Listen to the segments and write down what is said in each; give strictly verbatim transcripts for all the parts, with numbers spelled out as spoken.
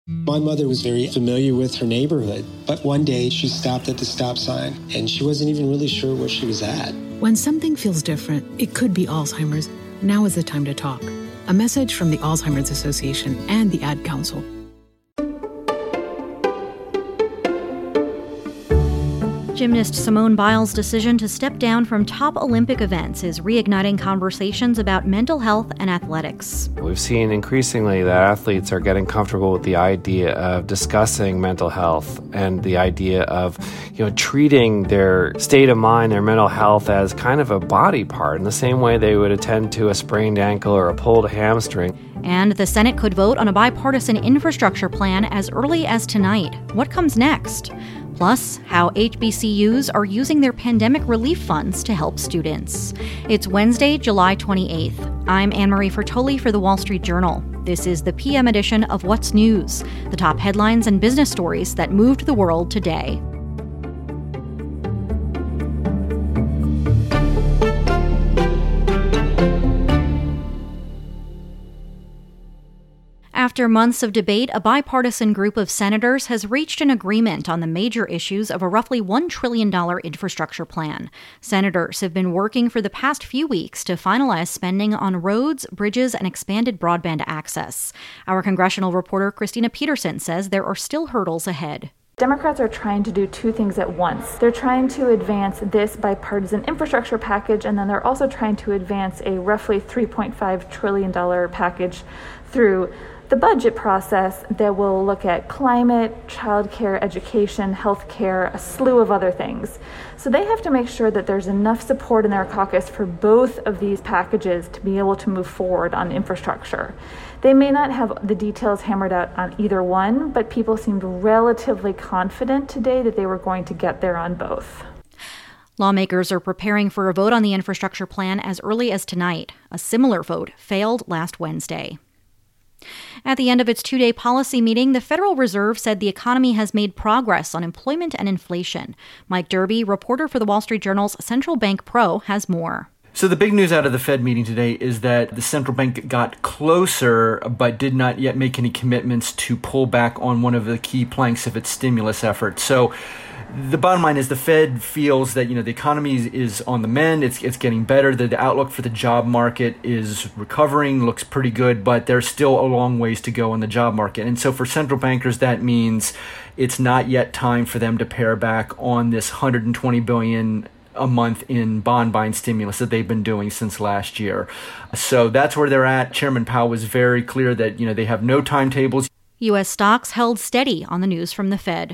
My mother was very familiar with her neighborhood, but one day she stopped at the stop sign and she wasn't even really sure where she was at. When something feels different, it could be Alzheimer's. Now is the time to talk. A message from the Alzheimer's Association and the Ad Council. Gymnast Simone Biles' decision to step down from top Olympic events is reigniting conversations about mental health and athletics. We've seen increasingly that athletes are getting comfortable with the idea of discussing mental health and the idea of, you know, treating their state of mind, their mental health as kind of a body part in the same way they would attend to a sprained ankle or a pulled hamstring. And the Senate could vote on a bipartisan infrastructure plan as early as tonight. What comes next? Plus, how H B C Us are using their pandemic relief funds to help students. It's Wednesday, July twenty-eighth. I'm Anne-Marie Fertoli for The Wall Street Journal. This is the P M edition of What's News, the top headlines and business stories that moved the world today. After months of debate, a bipartisan group of senators has reached an agreement on the major issues of a roughly one trillion dollars infrastructure plan. Senators have been working for the past few weeks to finalize spending on roads, bridges, and expanded broadband access. Our congressional reporter Christina Peterson says there are still hurdles ahead. Democrats are trying to do two things at once. They're trying to advance this bipartisan infrastructure package, and then they're also trying to advance a roughly three point five trillion dollars package through the budget process that will look at climate, childcare, education, healthcare, a slew of other things. So they have to make sure that there's enough support in their caucus for both of these packages to be able to move forward on infrastructure. They may not have the details hammered out on either one, but people seemed relatively confident today that they were going to get there on both. Lawmakers are preparing for a vote on the infrastructure plan as early as tonight. A similar vote failed last Wednesday. At the end of its two-day policy meeting, the Federal Reserve said the economy has made progress on employment and inflation. Mike Derby, reporter for The Wall Street Journal's Central Bank Pro, has more. So the big news out of the Fed meeting today is that the central bank got closer but did not yet make any commitments to pull back on one of the key planks of its stimulus effort. So the bottom line is the Fed feels that, you know, the economy is, is on the mend. It's it's getting better. The, the outlook for the job market is recovering, looks pretty good, but there's still a long ways to go in the job market. And so for central bankers, that means it's not yet time for them to pare back on this one hundred twenty billion dollars a month in bond buying stimulus that they've been doing since last year. So that's where they're at. Chairman Powell was very clear that, you know, they have no timetables. U S stocks held steady on the news from the Fed.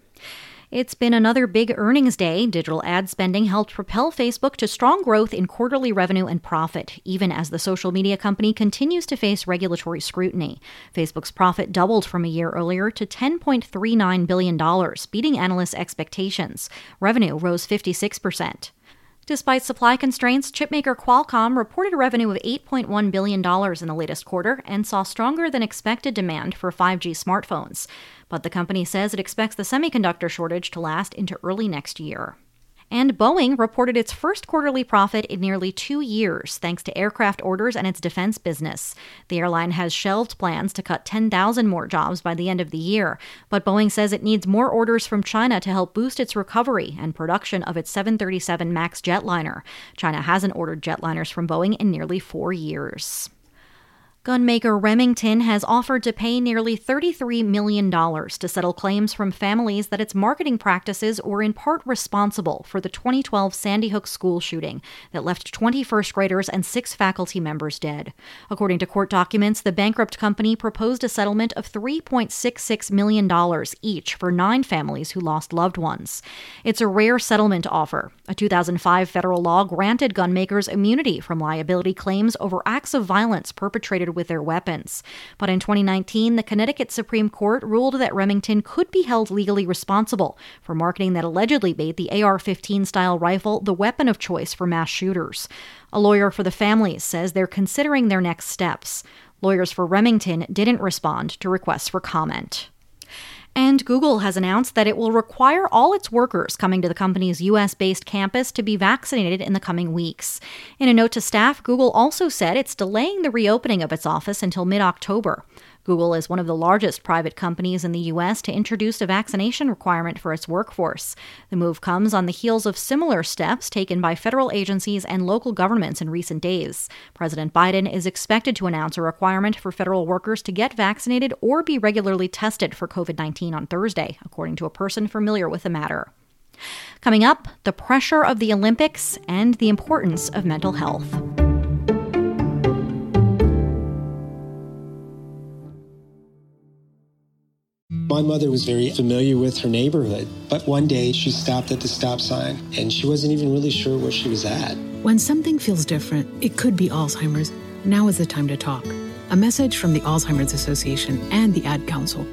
It's been another big earnings day. Digital ad spending helped propel Facebook to strong growth in quarterly revenue and profit, even as the social media company continues to face regulatory scrutiny. Facebook's profit doubled from a year earlier to ten point three nine billion dollars, beating analysts' expectations. Revenue rose fifty-six percent. Despite supply constraints, chipmaker Qualcomm reported a revenue of eight point one billion dollars in the latest quarter and saw stronger than expected demand for five G smartphones. But the company says it expects the semiconductor shortage to last into early next year. And Boeing reported its first quarterly profit in nearly two years, thanks to aircraft orders and its defense business. The airline has shelved plans to cut ten thousand more jobs by the end of the year, but Boeing says it needs more orders from China to help boost its recovery and production of its seven thirty-seven MAX jetliner. China hasn't ordered jetliners from Boeing in nearly four years. Gunmaker Remington has offered to pay nearly thirty-three million dollars to settle claims from families that its marketing practices were in part responsible for the twenty twelve Sandy Hook school shooting that left twenty first graders and six faculty members dead. According to court documents, the bankrupt company proposed a settlement of three point six six million dollars each for nine families who lost loved ones. It's a rare settlement offer. A two thousand five federal law granted gunmakers immunity from liability claims over acts of violence perpetrated with their weapons. But in twenty nineteen, the Connecticut Supreme Court ruled that Remington could be held legally responsible for marketing that allegedly made the A R fifteen style rifle the weapon of choice for mass shooters. A lawyer for the families says they're considering their next steps. Lawyers for Remington didn't respond to requests for comment. And Google has announced that it will require all its workers coming to the company's U S-based campus to be vaccinated in the coming weeks. In a note to staff, Google also said it's delaying the reopening of its office until mid-October. Google is one of the largest private companies in the U S to introduce a vaccination requirement for its workforce. The move comes on the heels of similar steps taken by federal agencies and local governments in recent days. President Biden is expected to announce a requirement for federal workers to get vaccinated or be regularly tested for covid nineteen on Thursday, according to a person familiar with the matter. Coming up, the pressure of the Olympics and the importance of mental health. My mother was very familiar with her neighborhood, but one day she stopped at the stop sign and she wasn't even really sure where she was at. When something feels different, it could be Alzheimer's. Now is the time to talk. A message from the Alzheimer's Association and the Ad Council.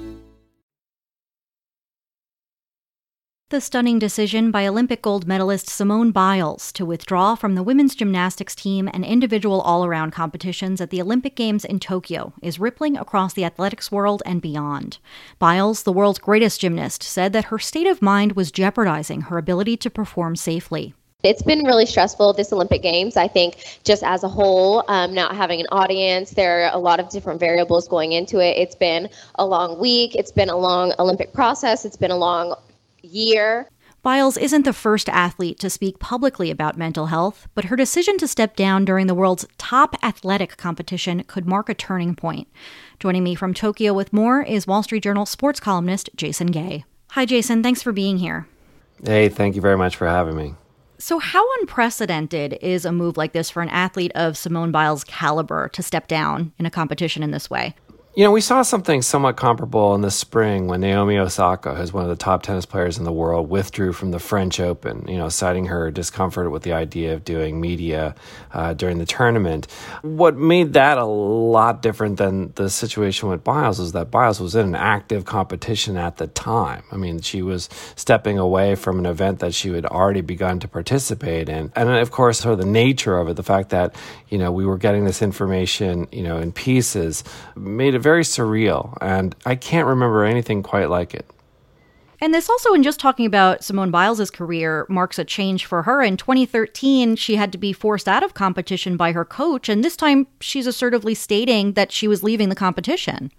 The stunning decision by Olympic gold medalist Simone Biles to withdraw from the women's gymnastics team and individual all-around competitions at the Olympic Games in Tokyo is rippling across the athletics world and beyond. Biles, the world's greatest gymnast, said that her state of mind was jeopardizing her ability to perform safely. It's been really stressful, this Olympic Games. I think just as a whole, um, not having an audience, there are a lot of different variables going into it. It's been a long week. It's been a long Olympic process. It's been a long year. Biles isn't the first athlete to speak publicly about mental health, but her decision to step down during the world's top athletic competition could mark a turning point. Joining me from Tokyo with more is Wall Street Journal sports columnist Jason Gay. Hi, Jason. Thanks for being here. Hey, thank you very much for having me. So how unprecedented is a move like this for an athlete of Simone Biles' caliber to step down in a competition in this way? You know, we saw something somewhat comparable in the spring when Naomi Osaka, who's one of the top tennis players in the world, withdrew from the French Open, you know, citing her discomfort with the idea of doing media uh, during the tournament. What made that a lot different than the situation with Biles is that Biles was in an active competition at the time. I mean, she was stepping away from an event that she had already begun to participate in. And of course, sort of the nature of it, the fact that, you know, we were getting this information, you know, in pieces, made it very surreal, and I can't remember anything quite like it. And this also, in just talking about Simone Biles' career, marks a change for her. In twenty thirteen, she had to be forced out of competition by her coach, and this time she's assertively stating that she was leaving the competition.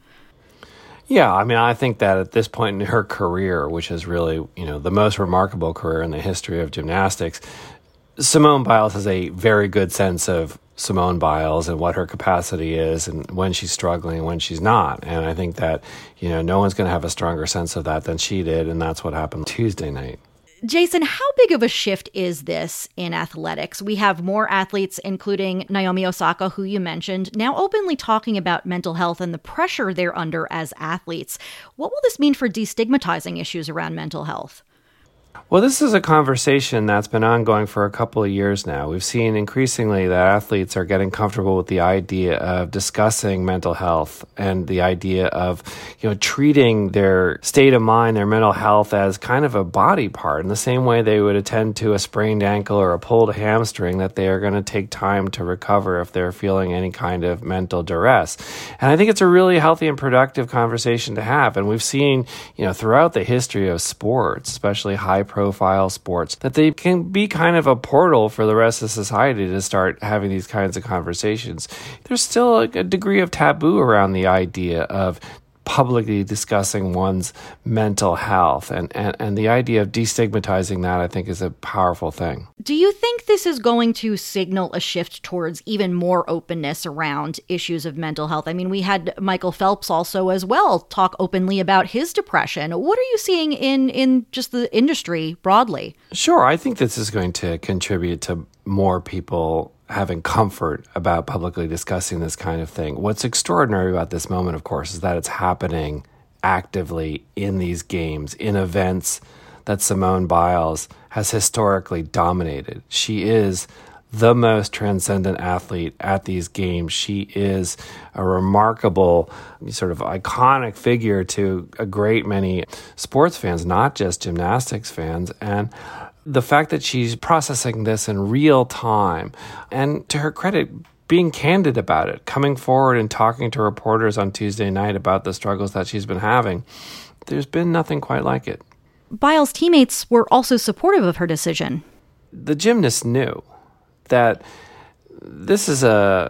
Yeah, I mean, I think that at this point in her career, which is really, you know, the most remarkable career in the history of gymnastics, Simone Biles has a very good sense of Simone Biles and what her capacity is and when she's struggling and when she's not. And I think that, you know, no one's going to have a stronger sense of that than she did, and that's what happened Tuesday night. Jason, how big of a shift is this in athletics? We have more athletes, including Naomi Osaka, who you mentioned, now openly talking about mental health and the pressure they're under as athletes. What will this mean for destigmatizing issues around mental health? Well, this is a conversation that's been ongoing for a couple of years now. We've seen increasingly that athletes are getting comfortable with the idea of discussing mental health and the idea of, you know, treating their state of mind, their mental health as kind of a body part in the same way they would attend to a sprained ankle or a pulled hamstring, that they are going to take time to recover if they're feeling any kind of mental duress. And I think it's a really healthy and productive conversation to have. And we've seen, you know, throughout the history of sports, especially high profile sports, that they can be kind of a portal for the rest of society to start having these kinds of conversations. There's still a, a degree of taboo around the idea of publicly discussing one's mental health, and, and, and the idea of destigmatizing that, I think, is a powerful thing. Do you think this is going to signal a shift towards even more openness around issues of mental health? I mean, we had Michael Phelps also as well talk openly about his depression. What are you seeing in, in just the industry broadly? Sure, I think this is going to contribute to more people having comfort about publicly discussing this kind of thing. What's extraordinary about this moment, of course, is that it's happening actively in these games, in events that Simone Biles has historically dominated. She is the most transcendent athlete at these games. She is a remarkable, sort of iconic figure to a great many sports fans, not just gymnastics fans. And the fact that she's processing this in real time, and to her credit, being candid about it, coming forward and talking to reporters on Tuesday night about the struggles that she's been having, there's been nothing quite like it. Biles' teammates were also supportive of her decision. The gymnast knew that this is a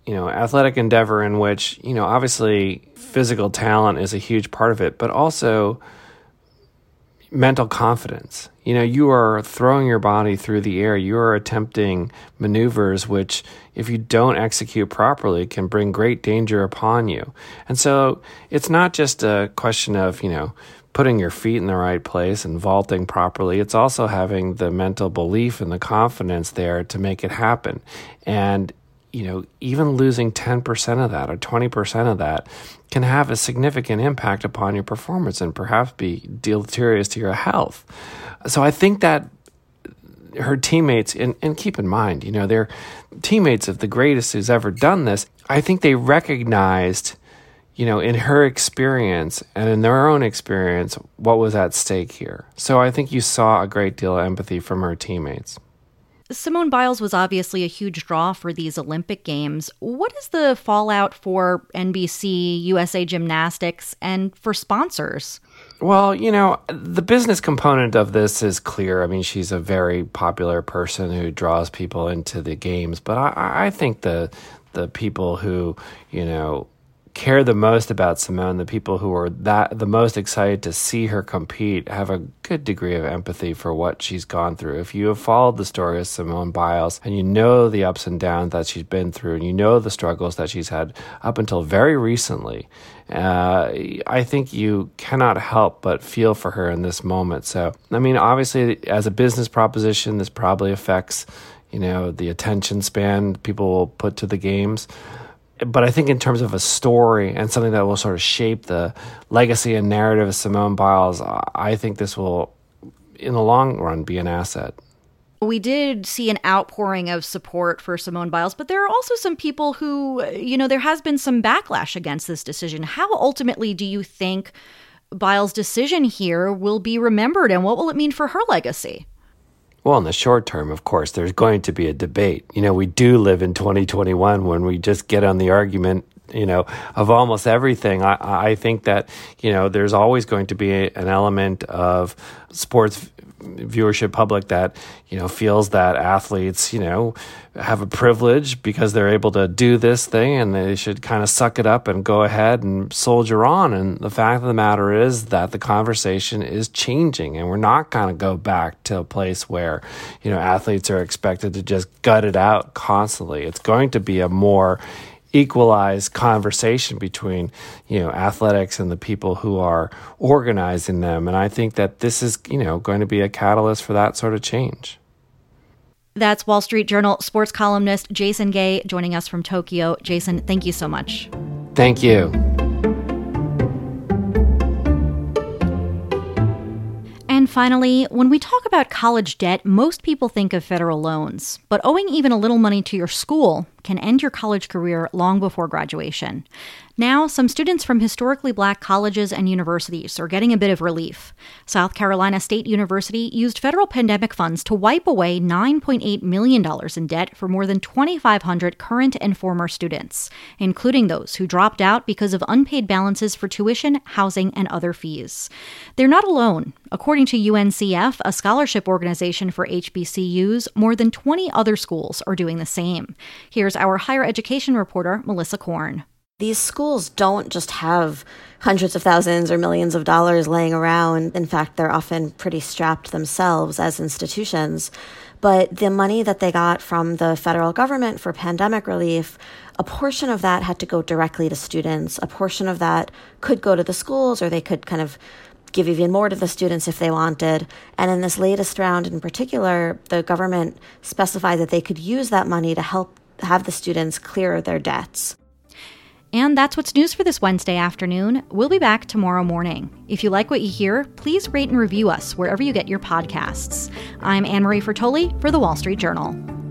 you know, athletic endeavor in which, you know, obviously physical talent is a huge part of it, but also mental confidence. You know, you are throwing your body through the air. You are attempting maneuvers which, if you don't execute properly, can bring great danger upon you. And so it's not just a question of, you know, putting your feet in the right place and vaulting properly. It's also having the mental belief and the confidence there to make it happen. And, you know, even losing ten percent of that or twenty percent of that can have a significant impact upon your performance and perhaps be deleterious to your health. So I think that her teammates, and, and keep in mind, you know, they're teammates of the greatest who's ever done this. I think they recognized, you know, in her experience and in their own experience, what was at stake here. So I think you saw a great deal of empathy from her teammates. Simone Biles was obviously a huge draw for these Olympic Games. What is the fallout for N B C, U S A Gymnastics, and for sponsors? Well, you know, the business component of this is clear. I mean, she's a very popular person who draws people into the games. But I, I think the the people who, you know, care the most about Simone, the people who are that the most excited to see her compete, have a good degree of empathy for what she's gone through. If you have followed the story of Simone Biles and you know the ups and downs that she's been through and you know the struggles that she's had up until very recently, uh, I think you cannot help but feel for her in this moment. So, I mean, obviously, as a business proposition, this probably affects, you know, the attention span people will put to the games. But I think in terms of a story and something that will sort of shape the legacy and narrative of Simone Biles, I think this will, in the long run, be an asset. We did see an outpouring of support for Simone Biles, but there are also some people who, you know, there has been some backlash against this decision. How ultimately do you think Biles' decision here will be remembered, and what will it mean for her legacy? Well, in the short term, of course, there's going to be a debate. You know, we do live in twenty twenty-one when we just get on the argument, you know, of almost everything. I, I think that, you know, there's always going to be a, an element of sports viewership public that, you know, feels that athletes, you know, have a privilege because they're able to do this thing and they should kind of suck it up and go ahead and soldier on. And the fact of the matter is that the conversation is changing and we're not going to go back to a place where, you know, athletes are expected to just gut it out constantly. It's going to be a more equalized conversation between, you know, athletics and the people who are organizing them. And I think that this is, you know, going to be a catalyst for that sort of change. That's Wall Street Journal sports columnist Jason Gay joining us from Tokyo. Jason, thank you so much. Thank you. And finally, when we talk about college debt, most people think of federal loans. But owing even a little money to your school can end your college career long before graduation. Now, some students from historically black colleges and universities are getting a bit of relief. South Carolina State University used federal pandemic funds to wipe away nine point eight million dollars in debt for more than twenty-five hundred current and former students, including those who dropped out because of unpaid balances for tuition, housing, and other fees. They're not alone. According to U N C F, a scholarship organization for H B C Us, more than twenty other schools are doing the same. Here's our higher education reporter, Melissa Korn. These schools don't just have hundreds of thousands or millions of dollars laying around. In fact, they're often pretty strapped themselves as institutions. But the money that they got from the federal government for pandemic relief, a portion of that had to go directly to students. A portion of that could go to the schools, or they could kind of give even more to the students if they wanted. And in this latest round in particular, the government specified that they could use that money to help have the students clear their debts. And that's what's news for this Wednesday afternoon. We'll be back tomorrow morning. If you like what you hear, please rate and review us wherever you get your podcasts. I'm Anne Marie Fertoli for The Wall Street Journal.